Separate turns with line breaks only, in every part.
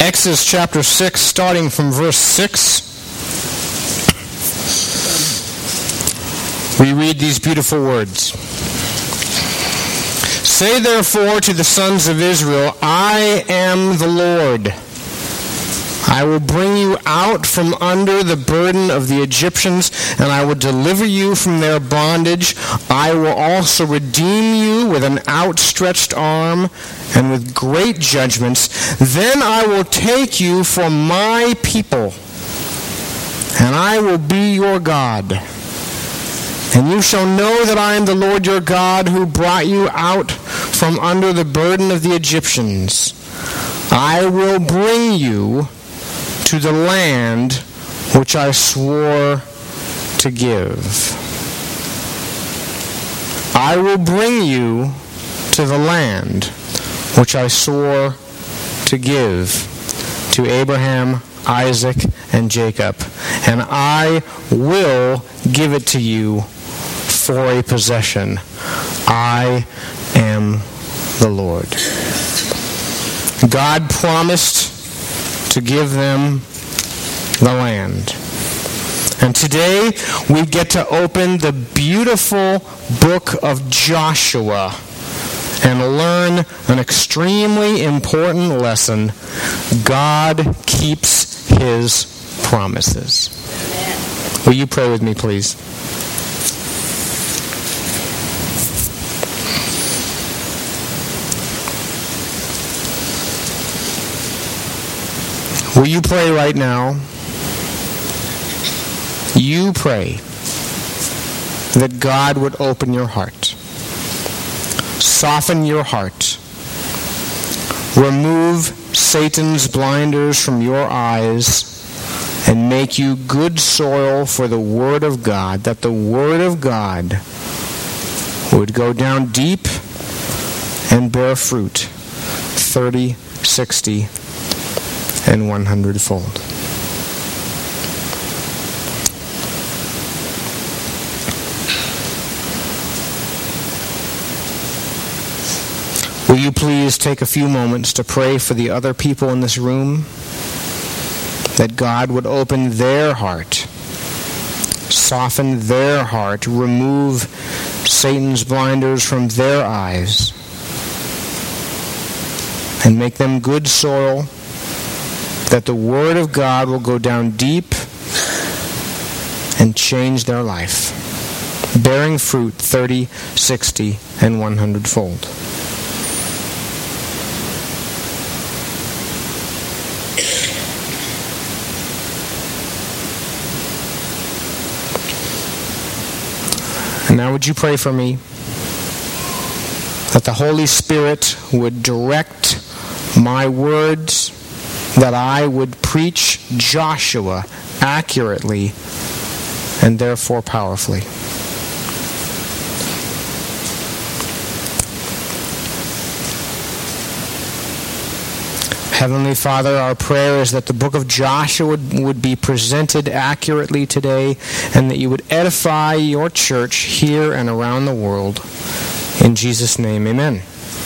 Exodus chapter 6, starting from verse 6. We read these beautiful words. Say therefore to the sons of Israel, I am the Lord. I will bring you out from under the burden of the Egyptians, and I will deliver you from their bondage. I will also redeem you with an outstretched arm and with great judgments. Then I will take you for my people, and I will be your God. And you shall know that I am the Lord your God, who brought you out from under the burden of the Egyptians. I will bring you to the land which I swore to give. I will bring you to the land which I swore to give to Abraham, Isaac, and Jacob, and I will give it to you for a possession. I am the Lord. God promised to give them the land. And today we get to open the beautiful book of Joshua and learn an extremely important lesson. God keeps his promises. Will you pray with me, please? Will you pray right now? You pray that God would open your heart, soften your heart, remove Satan's blinders from your eyes, and make you good soil for the Word of God, that the Word of God would go down deep and bear fruit 30, 60, and 100-fold. Will you please take a few moments to pray for the other people in this room, that God would open their heart, soften their heart, remove Satan's blinders from their eyes, and make them good soil, that the Word of God will go down deep and change their life, bearing fruit 30, 60, and 100-fold. And now would you pray for me that the Holy Spirit would direct my words, that I would preach Joshua accurately and therefore powerfully. Heavenly Father, our prayer is that the book of Joshua would be presented accurately today, and that you would edify your church here and around the world. In Jesus' name, amen.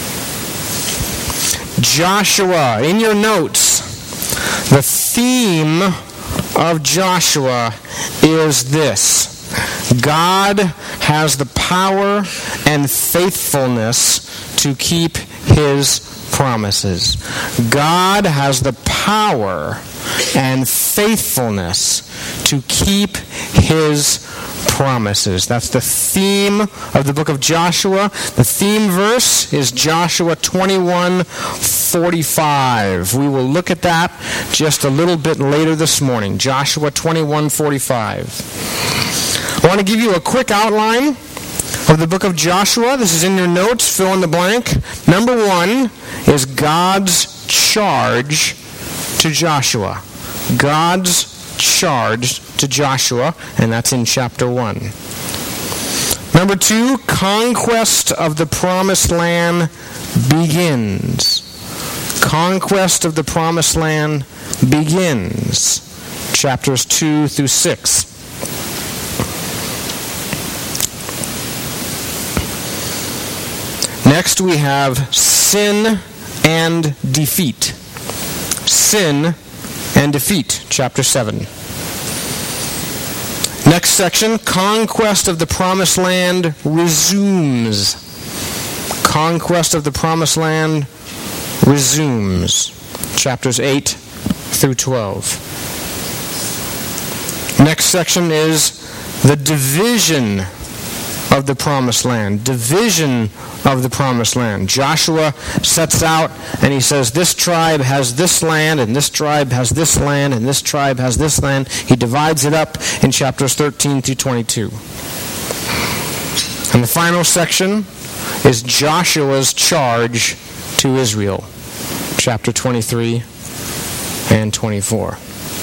Joshua, in your notes, the theme of Joshua is this: God has the power and faithfulness to keep his promises. God has the power and faithfulness to keep his promises. That's the theme of the book of Joshua. The theme verse is Joshua 21:45. We will look at that just a little bit later this morning. Joshua 21:45. I want to give you a quick outline of the book of Joshua. This is in your notes. Fill in the blank. Number 1 is God's charge to Joshua. God's charge to Joshua, and that's in chapter 1. Number 2, conquest of the promised land begins. Conquest of the promised land begins. Chapters 2 through 6. Next we have sin and defeat. sin and defeat, chapter 7. Next section, conquest of the promised land resumes. Conquest of the promised land resumes, chapters 8 through 12. Next section is the division of the promised land. Division of the promised land. Joshua sets out and he says, this tribe has this land, and this tribe has this land, and this tribe has this land. He divides it up in chapters 13 through 22. And the final section is Joshua's charge to Israel, chapter 23 and 24.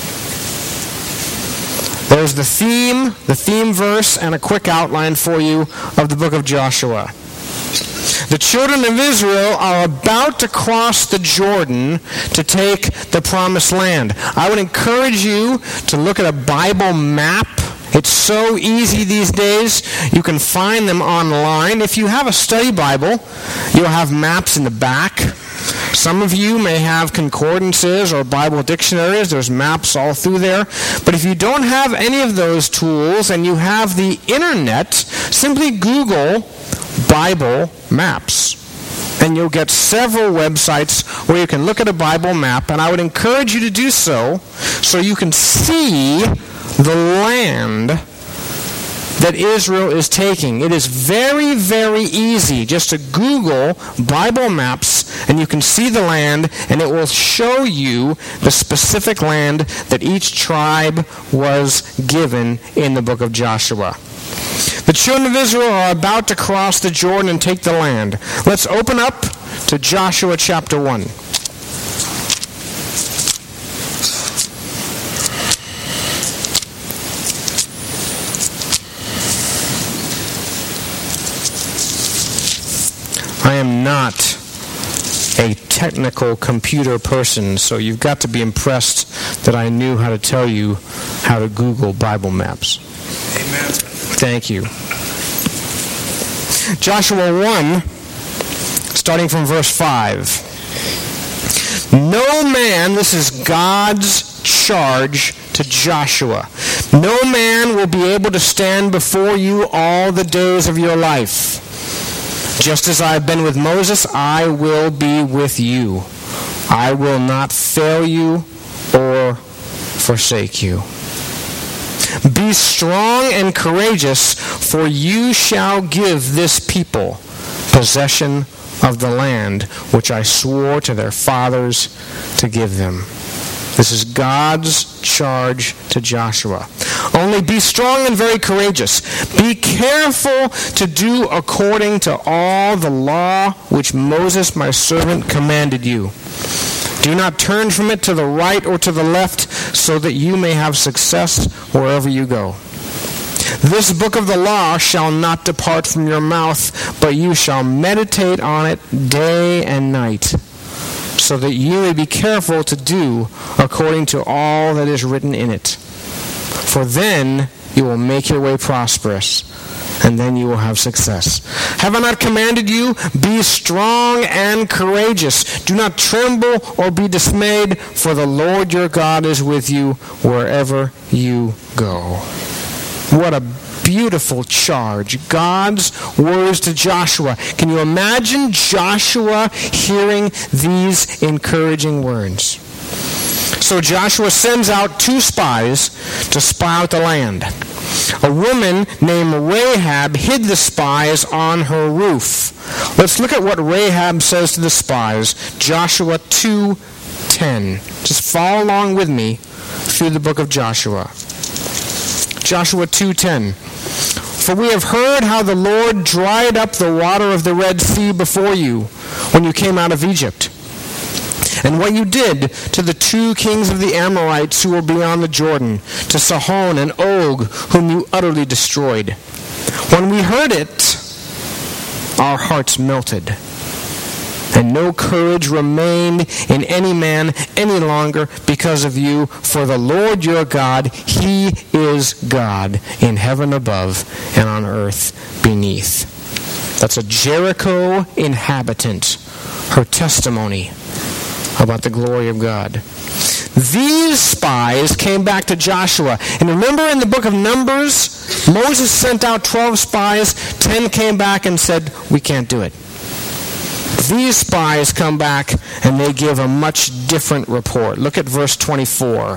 There's the theme verse, and a quick outline for you of the book of Joshua. The children of Israel are about to cross the Jordan to take the promised land. I would encourage you to look at a Bible map. It's so easy these days. You can find them online. If you have a study Bible, you'll have maps in the back. Some of you may have concordances or Bible dictionaries. There's maps all through there. But if you don't have any of those tools and you have the internet, simply Google Bible maps. And you'll get several websites where you can look at a Bible map. And I would encourage you to do so you can see the land that Israel is taking. It is very, very easy just to Google Bible maps, and you can see the land, and it will show you the specific land that each tribe was given in the book of Joshua. The children of Israel are about to cross the Jordan and take the land. Let's open up to Joshua chapter 1. I am not a technical computer person, so you've got to be impressed that I knew how to tell you how to Google Bible maps.
Amen.
Thank you. Joshua 1, starting from verse 5. No man, this is God's charge to Joshua, no man will be able to stand before you all the days of your life. Just as I have been with Moses, I will be with you. I will not fail you or forsake you. Be strong and courageous, for you shall give this people possession of the land which I swore to their fathers to give them. This is God's charge to Joshua. Only be strong and very courageous. Be careful to do according to all the law which Moses my servant commanded you. Do not turn from it to the right or to the left, so that you may have success wherever you go. This book of the law shall not depart from your mouth, but you shall meditate on it day and night, so that you may be careful to do according to all that is written in it. For then you will make your way prosperous, and then you will have success. Have I not commanded you? Be strong and courageous. Do not tremble or be dismayed, for the Lord your God is with you wherever you go. What a beautiful charge. God's words to Joshua. Can you imagine Joshua hearing these encouraging words? So Joshua sends out 2 spies to spy out the land. A woman named Rahab hid the spies on her roof. Let's look at what Rahab says to the spies. Joshua 2:10. Just follow along with me through the book of Joshua. Joshua 2:10. For we have heard how the Lord dried up the water of the Red Sea before you when you came out of Egypt, and what you did to the 2 kings of the Amorites who were beyond the Jordan, to Sihon and Og, whom you utterly destroyed. When we heard it, our hearts melted, and no courage remained in any man any longer because of you. For the Lord your God, He is God in heaven above and on earth beneath. That's a Jericho inhabitant, her testimony about the glory of God. These spies came back to Joshua. And remember in the book of Numbers, Moses sent out 12 spies. 10 came back and said, we can't do it. These spies come back and they give a much different report. Look at verse 24.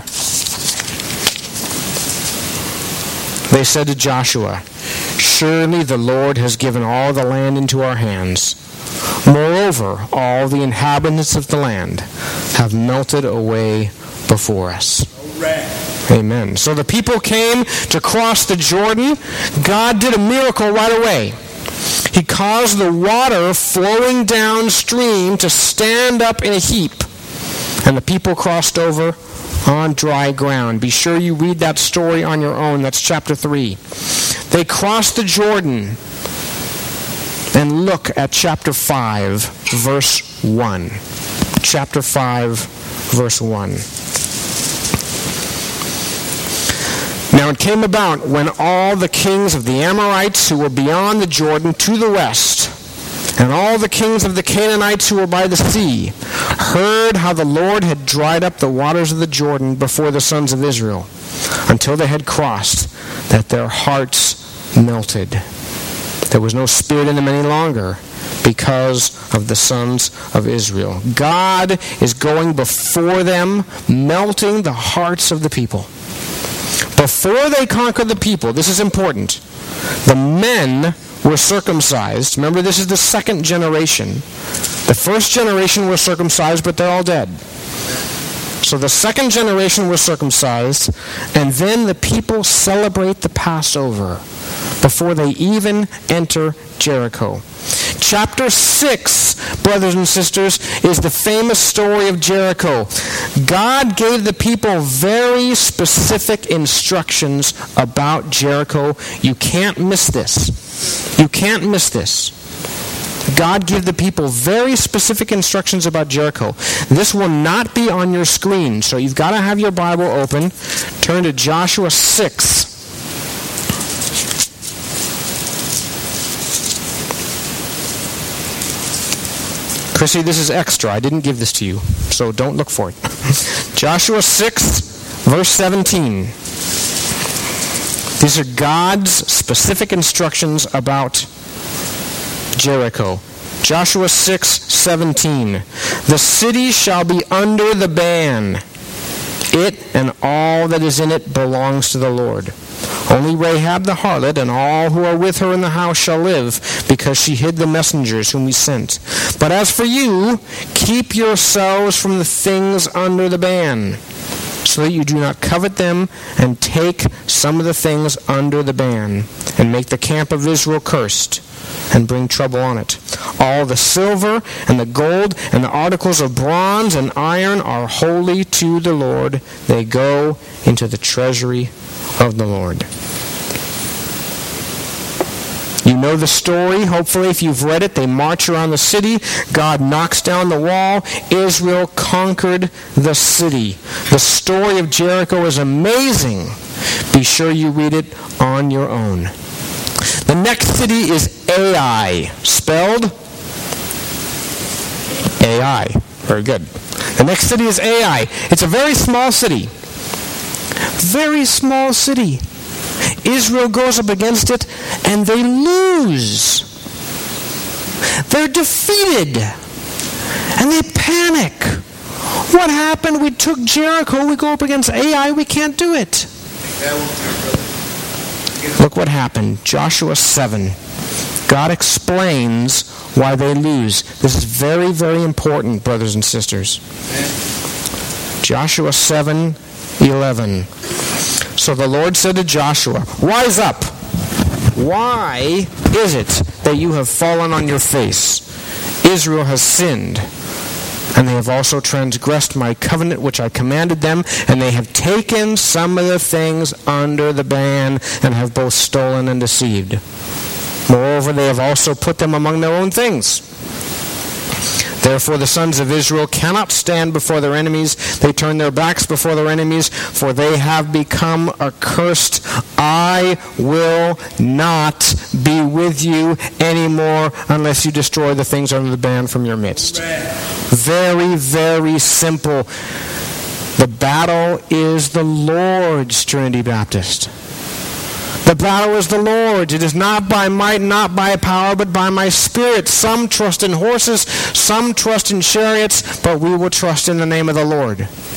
They said to Joshua, surely the Lord has given all the land into our hands. Moreover, all the inhabitants of the land have melted away before us. Amen. So the people came to cross the Jordan. God did a miracle right away. He caused the water flowing downstream to stand up in a heap. And the people crossed over on dry ground. Be sure you read that story on your own. That's chapter 3. They crossed the Jordan. And look at chapter 5, verse 1. Chapter 5, verse 1. Now it came about when all the kings of the Amorites who were beyond the Jordan to the west, and all the kings of the Canaanites who were by the sea, heard how the Lord had dried up the waters of the Jordan before the sons of Israel, until they had crossed, that their hearts melted. There was no spirit in them any longer because of the sons of Israel. God is going before them, melting the hearts of the people. Before they conquer the people, this is important, the men were circumcised. Remember, this is the second generation. The first generation were circumcised, but they're all dead. So the second generation was circumcised, and then the people celebrate the Passover before they even enter Jericho. Chapter 6, brothers and sisters, is the famous story of Jericho. God gave the people very specific instructions about Jericho. You can't miss this. You can't miss this. God gave the people very specific instructions about Jericho. This will not be on your screen, so you've got to have your Bible open. Turn to Joshua 6. Chrissy, this is extra. I didn't give this to you, so don't look for it. Joshua 6, verse 17. These are God's specific instructions about Jericho. Joshua 6:17. The city shall be under the ban. It and all that is in it belongs to the Lord. Only Rahab the harlot and all who are with her in the house shall live, because she hid the messengers whom we sent. But as for you, keep yourselves from the things under the ban, so that you do not covet them and take some of the things under the ban, and make the camp of Israel cursed, and bring trouble on it. All the silver and the gold and the articles of bronze and iron are holy to the Lord. They go into the treasury of the Lord. You know the story, hopefully, if you've read it. They march around the city. God knocks down the wall. Israel conquered the city. The story of Jericho is amazing. Be sure you read it on your own. The next city is Ai, spelled Ai. Very good. The next city is Ai. It's a very small city. Very small city. Israel goes up against it and they lose. They're defeated. And they panic. What happened? We took Jericho. We go up against Ai. We can't do it. Look what happened. Joshua 7. God explains why they lose. This is very, very important, brothers and sisters. Joshua 7:11. So the Lord said to Joshua, rise up. Why is it that you have fallen on your face? Israel has sinned, and they have also transgressed my covenant which I commanded them, and they have taken some of the things under the ban, and have both stolen and deceived. Moreover, they have also put them among their own things. Therefore the sons of Israel cannot stand before their enemies. They turn their backs before their enemies, for they have become accursed. I will not be with you anymore unless you destroy the things under the ban from your midst. Very, very simple. The battle is the Lord's, Trinity Baptist. The battle is the Lord's. It is not by might, not by power, but by my Spirit. Some trust in horses, some trust in chariots, but we will trust in the name of the Lord.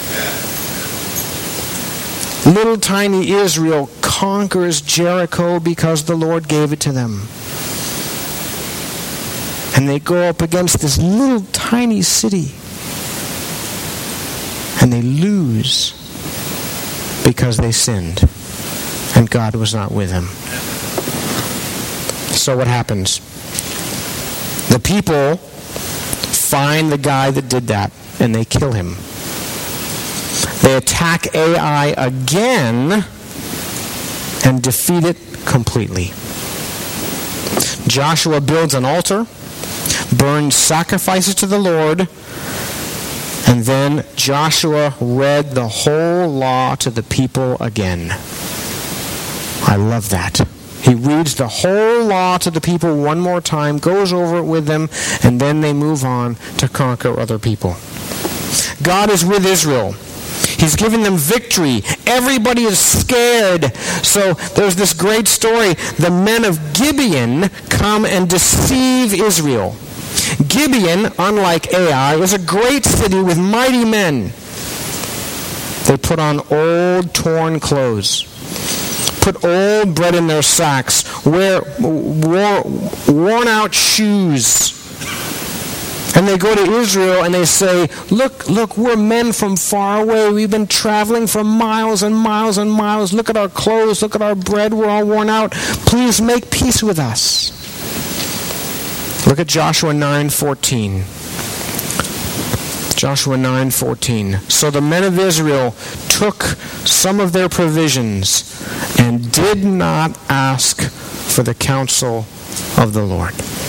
Little tiny Israel conquers Jericho because the Lord gave it to them. And they go up against this little tiny city. And they lose because they sinned. And God was not with them. So what happens? The people find the guy that did that, and they kill him. They attack Ai again and defeat it completely. Joshua builds an altar, burns sacrifices to the Lord, and then Joshua read the whole law to the people again. I love that. He reads the whole law to the people one more time, goes over it with them, and then they move on to conquer other people. God is with Israel. He's given them victory. Everybody is scared. So there's this great story. The men of Gibeon come and deceive Israel. Gibeon, unlike Ai, is a great city with mighty men. They put on old, torn clothes. Put old bread in their sacks, wear worn out shoes. And they go to Israel and they say, look, we're men from far away. We've been traveling for miles and miles and miles. Look at our clothes, look at our bread, we're all worn out. Please make peace with us. Look at Joshua 9:14. Joshua 9:14. So the men of Israel took some of their provisions and did not ask for the counsel of the Lord.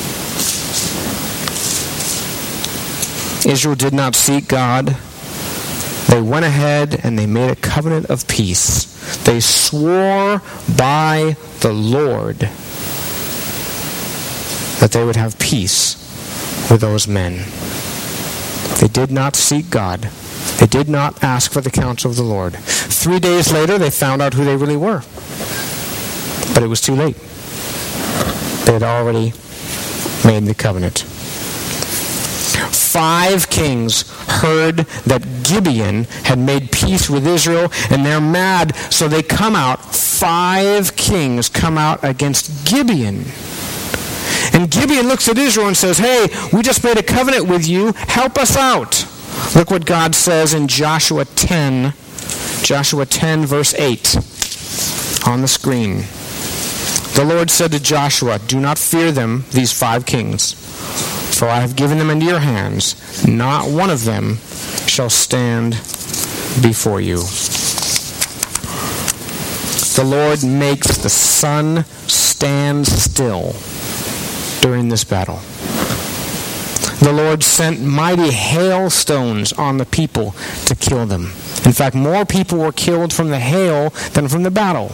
Israel did not seek God. They went ahead and they made a covenant of peace. They swore by the Lord that they would have peace with those men. They did not seek God. They did not ask for the counsel of the Lord. 3 days later, they found out who they really were. But it was too late. They had already made the covenant. 5 kings heard that Gibeon had made peace with Israel, and they're mad, so they come out. 5 kings come out against Gibeon. And Gibeon looks at Israel and says, hey, we just made a covenant with you. Help us out. Look what God says in Joshua 10. Joshua 10, verse 8. On the screen. The Lord said to Joshua, do not fear them, these 5 kings, for I have given them into your hands. Not one of them shall stand before you. The Lord makes the sun stand still during this battle. The Lord sent mighty hailstones on the people to kill them. In fact, more people were killed from the hail than from the battle.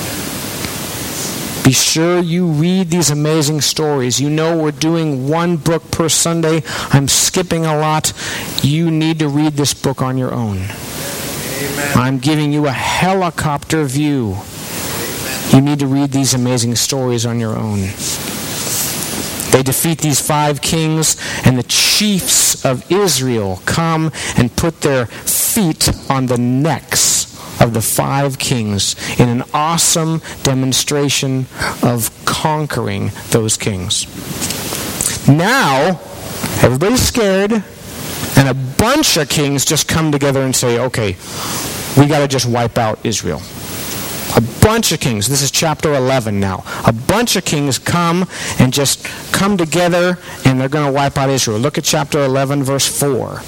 Be sure you read these amazing stories. You know we're doing 1 book per Sunday. I'm skipping a lot. You need to read this book on your own. Amen. I'm giving you a helicopter view. Amen. You need to read these amazing stories on your own. They defeat these 5 kings, and the chiefs of Israel come and put their feet on the necks of the 5 kings in an awesome demonstration of conquering those kings. Now, everybody's scared, and a bunch of kings just come together and say, okay, we got to just wipe out Israel. A bunch of kings. This is chapter 11 now. A bunch of kings come and just come together, and they're going to wipe out Israel. Look at chapter 11, verse 4.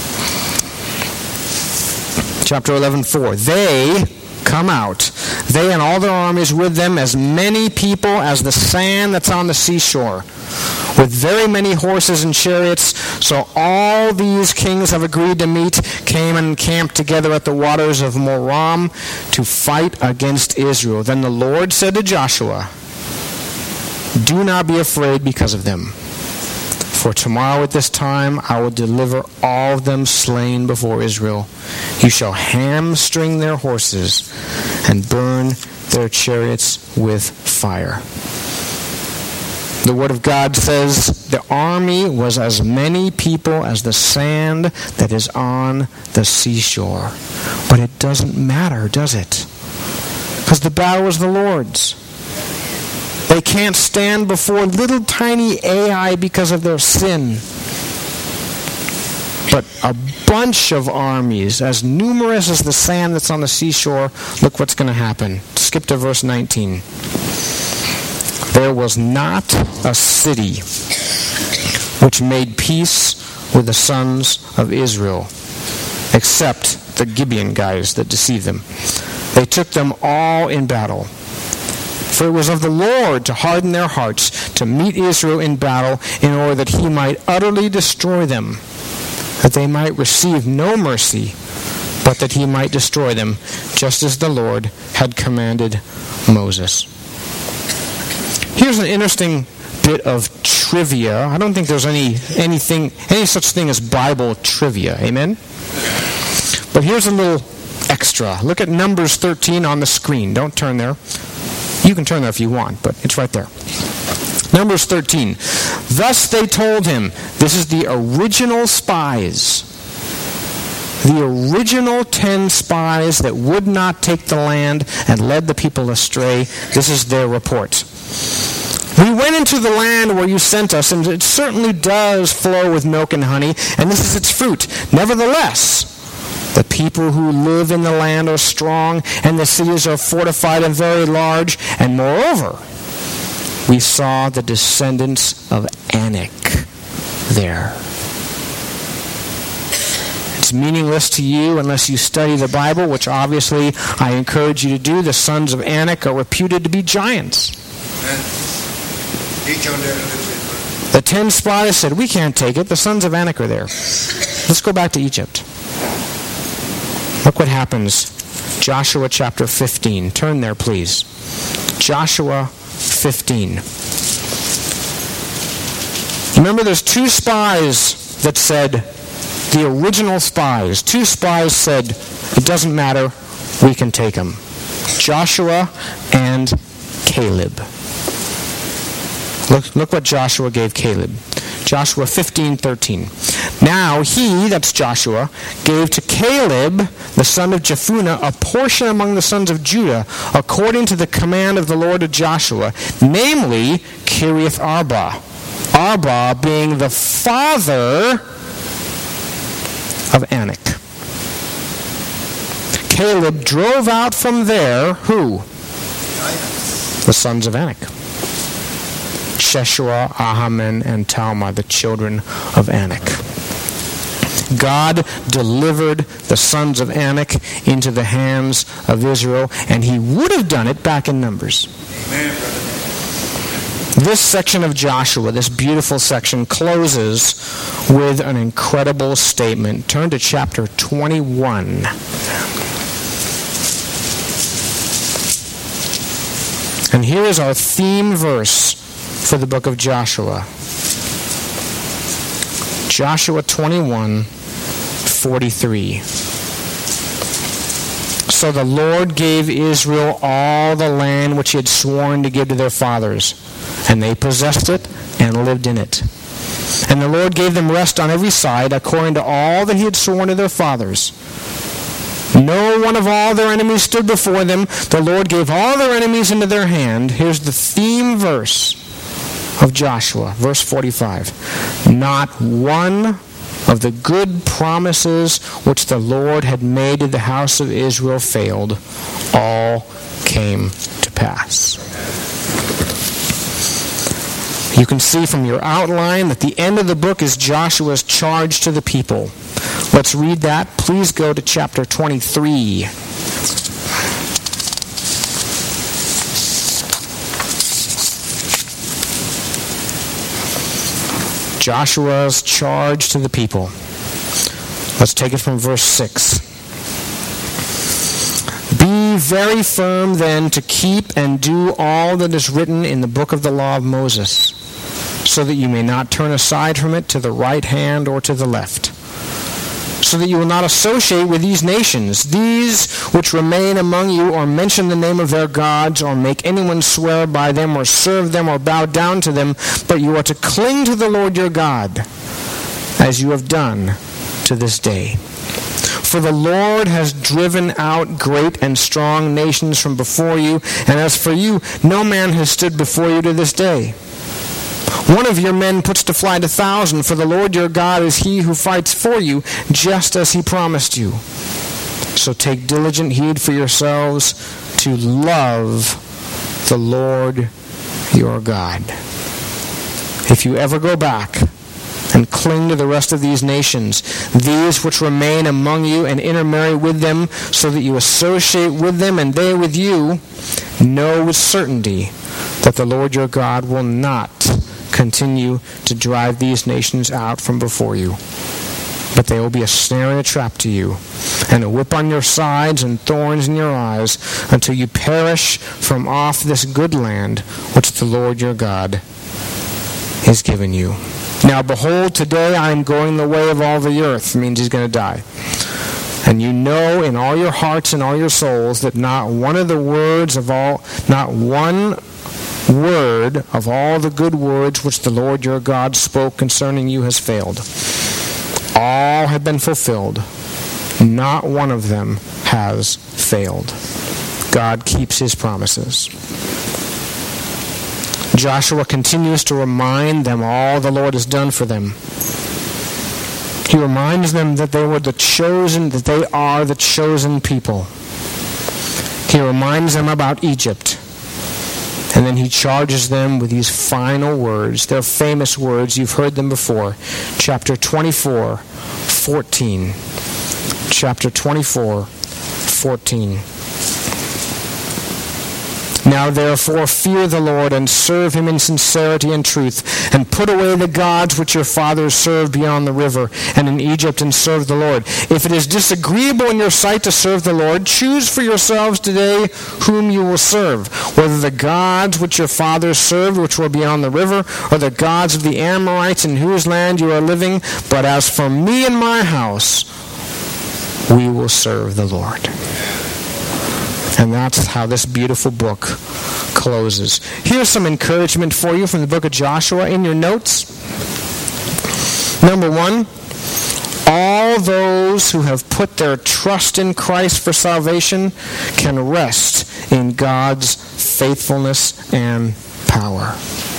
Chapter 11, 4. They come out. They and all their armies with them, as many people as the sand that's on the seashore. with very many horses and chariots. So all these kings have agreed to meet, came and camped together at the waters of Moram to fight against Israel. Then the Lord said to Joshua, "Do not be afraid because of them. For tomorrow at this time I will deliver all of them slain before Israel. You shall hamstring their horses and burn their chariots with fire." The Word of God says the army was as many people as the sand that is on the seashore. But it doesn't matter, does it? Because the battle is the Lord's. They can't stand before little tiny Ai because of their sin. But a bunch of armies, as numerous as the sand that's on the seashore, look what's going to happen. Skip to verse 19. There was not a city which made peace with the sons of Israel, except the Gibeon guys that deceived them. They took them all in battle. For it was of the Lord to harden their hearts, to meet Israel in battle, in order that he might utterly destroy them, that they might receive no mercy, but that he might destroy them, just as the Lord had commanded Moses. Here's an interesting bit of trivia. I don't think there's any such thing as Bible trivia. Amen? But here's a little extra. Look at Numbers 13 on the screen. Don't turn there. You can turn there if you want, but it's right there. Numbers 13. Thus they told him, this is the original spies. The original 10 spies that would not take the land and led the people astray. This is their report. We went into the land where you sent us, and it certainly does flow with milk and honey, and this is its fruit. Nevertheless, the people who live in the land are strong, and the cities are fortified and very large. And moreover, we saw the descendants of Anak there. It's meaningless to you unless you study the Bible, which obviously I encourage you to do. The sons of Anak are reputed to be giants. The 10 spies said, "We can't take it. The sons of Anak are there. Let's go back to Egypt." Look what happens. Joshua chapter 15. Turn there, please. Joshua 15. Remember, there's 2 spies that said, the original spies, 2 spies said, it doesn't matter, we can take them. Joshua and Caleb. Look what Joshua gave Caleb. Joshua 15:13. Now he, that's Joshua, gave to Caleb, the son of Jephunneh, a portion among the sons of Judah, according to the command of the Lord to Joshua, namely Kiriath Arba. Arba being the father of Anak. Caleb drove out from there, who? The sons of Anak. Sheshua, Ahaman, and Talmah, the children of Anak. God delivered the sons of Anak into the hands of Israel, and he would have done it back in Numbers. Amen. This section of Joshua, this beautiful section, closes with an incredible statement. Turn to chapter 21. And here is our theme verse for the book of Joshua. Joshua 21:43. So the Lord gave Israel all the land which he had sworn to give to their fathers, and they possessed it and lived in it. And the Lord gave them rest on every side, according to all that he had sworn to their fathers. No one of all their enemies stood before them. The Lord gave all their enemies into their hand. Here's the theme verse of Joshua, verse 45. Not one of the good promises which the Lord had made to the house of Israel failed. All came to pass. You can see from your outline that the end of the book is Joshua's charge to the people. Let's read that. Please go to chapter 23. Joshua's charge to the people. Let's take it from verse 6. Be very firm then to keep and do all that is written in the book of the law of Moses, so that you may not turn aside from it to the right hand or to the left, so that you will not associate with these nations, these which remain among you, or mention the name of their gods, or make anyone swear by them, or serve them, or bow down to them, but you are to cling to the Lord your God, as you have done to this day. For the Lord has driven out great and strong nations from before you, and as for you, no man has stood before you to this day. One of your men puts to flight 1,000, for the Lord your God is he who fights for you, just as he promised you. So take diligent heed for yourselves to love the Lord your God. If you ever go back and cling to the rest of these nations, these which remain among you, and intermarry with them, so that you associate with them and they with you, know with certainty that the Lord your God will not continue to drive these nations out from before you, but they will be a snare and a trap to you, and a whip on your sides and thorns in your eyes, until you perish from off this good land which the Lord your God has given you. Now behold, today I am going the way of all the earth. It means he's going to die. And you know in all your hearts and all your souls that not one word of all the good words which the Lord your God spoke concerning you has failed. All have been fulfilled. Not one of them has failed. God keeps his promises. Joshua continues to remind them all the Lord has done for them. He reminds them that they are the chosen people. He reminds them about Egypt. And then he charges them with these final words, their famous words. You've heard them before. Chapter 24, 14. Chapter 24, 14. Now therefore fear the Lord, and serve him in sincerity and truth, and put away the gods which your fathers served beyond the river, and in Egypt, and serve the Lord. If it is disagreeable in your sight to serve the Lord, choose for yourselves today whom you will serve, whether the gods which your fathers served, which were beyond the river, or the gods of the Amorites in whose land you are living. But as for me and my house, we will serve the Lord. And that's how this beautiful book closes. Here's some encouragement for you from the book of Joshua in your notes. Number 1, all those who have put their trust in Christ for salvation can rest in God's faithfulness and power.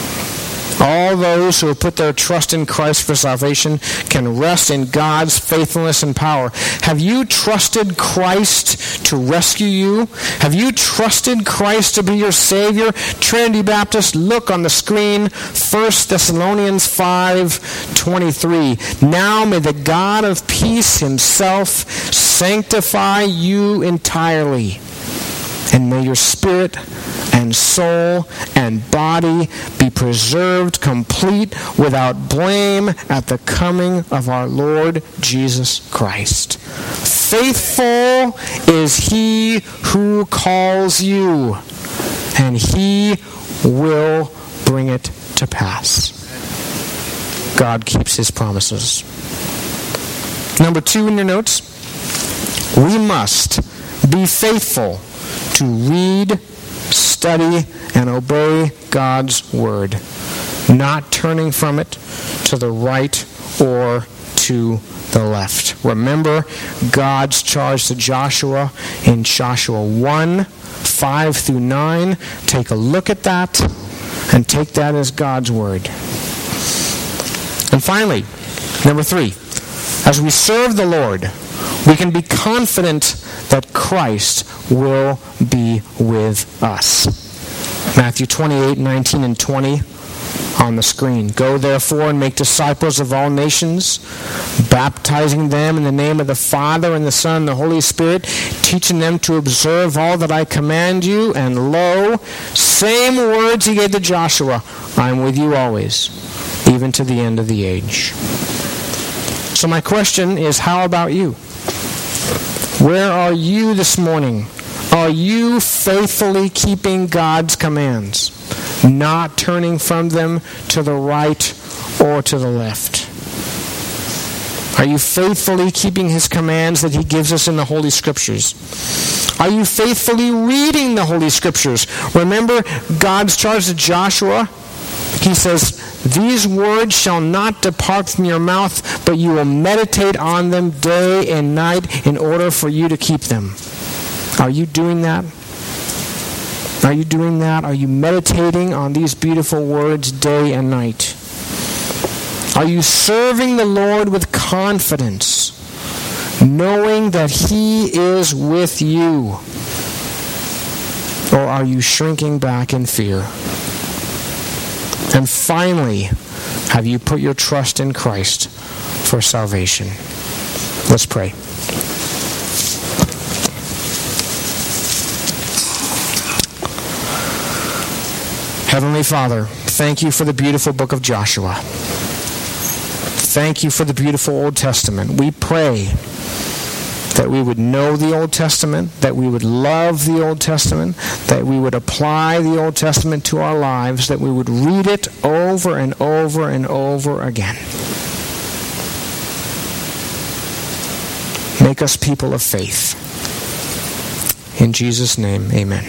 All those who have put their trust in Christ for salvation can rest in God's faithfulness and power. Have you trusted Christ to rescue you? Have you trusted Christ to be your Savior? Trinity Baptist, look on the screen, 1 Thessalonians 5:23. Now may the God of peace himself sanctify you entirely, and may your spirit and soul and body be preserved complete without blame at the coming of our Lord Jesus Christ. Faithful is he who calls you, and he will bring it to pass. God keeps his promises. Number 2 in your notes, we must be faithful to read, study, and obey God's word, not turning from it to the right or to the left. Remember God's charge to Joshua in Joshua 1, 5 through 9. Take a look at that and take that as God's word. And finally, number 3, as we serve the Lord, we can be confident that Christ will be with us. Matthew 28, 19 and 20 on the screen. Go therefore and make disciples of all nations, baptizing them in the name of the Father and the Son and the Holy Spirit, teaching them to observe all that I command you. And lo, same words he gave to Joshua, I am with you always, even to the end of the age. So my question is, how about you? Where are you this morning? Are you faithfully keeping God's commands, not turning from them to the right or to the left? Are you faithfully keeping His commands that He gives us in the Holy Scriptures? Are you faithfully reading the Holy Scriptures? Remember God's charge to Joshua? He says, "These words shall not depart from your mouth, but you will meditate on them day and night in order for you to keep them." Are you doing that? Are you doing that? Are you meditating on these beautiful words day and night? Are you serving the Lord with confidence, knowing that He is with you? Or are you shrinking back in fear? And finally, have you put your trust in Christ for salvation? Let's pray. Heavenly Father, thank you for the beautiful book of Joshua. Thank you for the beautiful Old Testament. We pray that we would know the Old Testament, that we would love the Old Testament, that we would apply the Old Testament to our lives, that we would read it over and over and over again. Make us people of faith. In Jesus' name, amen.